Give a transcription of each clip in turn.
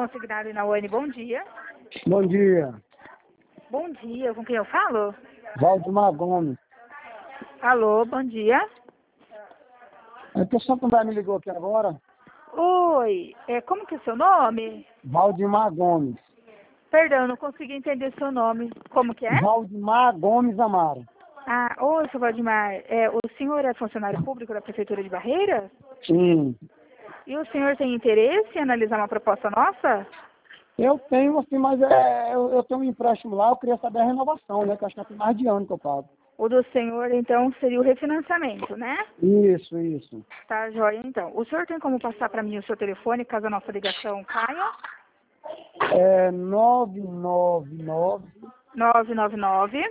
consignado em Nauane, bom dia. Bom dia. Bom dia, com quem eu falo? Valdemar Gomes. Alô, bom dia. A pessoa que me ligou aqui agora, Oi, como que é seu nome? Valdemar Gomes. Perdão, não consegui entender seu nome. Como que é? Valdemar Gomes Amaro. Ah, oi, seu Valdemar. O senhor é funcionário público da Prefeitura de Barreiras? Sim. E o senhor tem interesse em analisar uma proposta nossa? Eu tenho, assim, mas eu tenho um empréstimo lá, eu queria saber a renovação, né? Que eu acho que tem mais de ano que eu pago. O do senhor, então, seria o refinanciamento, né? Isso. Tá, joia, então. O senhor tem como passar para mim o seu telefone, caso a nossa ligação caia? 999 999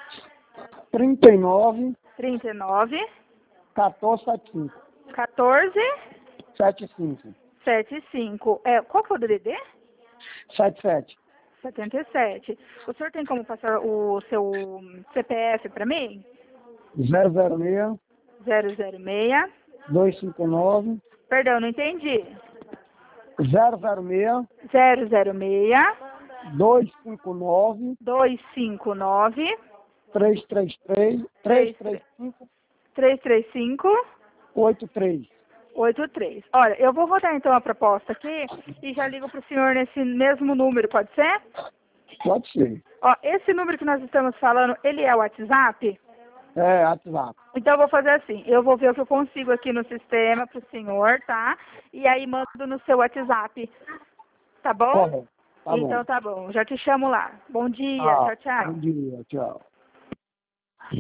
39 39 1475. 14 75. 75. Qual que é o DDD? 77. 77. O senhor tem como passar o seu CPF para mim? 006 006. 259 Perdão, não entendi. 006 006 259 259 333 335 335 83. 83. Olha, eu vou rodar então a proposta aqui e já ligo para o senhor nesse mesmo número, pode ser? Pode ser. Ó, esse número que nós estamos falando, ele é o WhatsApp? É, WhatsApp. Então eu vou fazer assim, eu vou ver o que eu consigo aqui no sistema para o senhor, tá? E aí mando no seu WhatsApp, tá bom? Correto. Tá Então bom. tá bom, já te chamo lá. Bom dia, tchau, tchau. Bom dia, tchau.